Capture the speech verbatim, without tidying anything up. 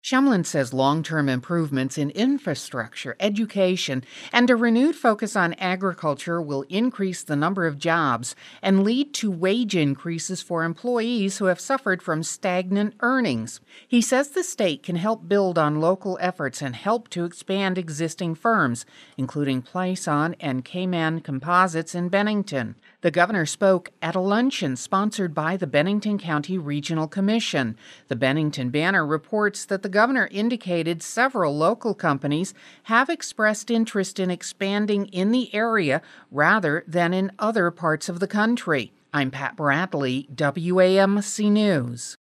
Shumlin says long-term improvements in infrastructure, education, and a renewed focus on agriculture will increase the number of jobs and lead to wage increases for employees who have suffered from stagnant earnings. He says the state can help build on local efforts and help to expand existing firms, including Playson and Cayman Composites in Bennington. The governor spoke at a luncheon sponsored by the Bennington County Regional Commission. The Bennington Banner reports that the governor indicated several local companies have expressed interest in expanding in the area rather than in other parts of the country. I'm Pat Bradley, W A M C News.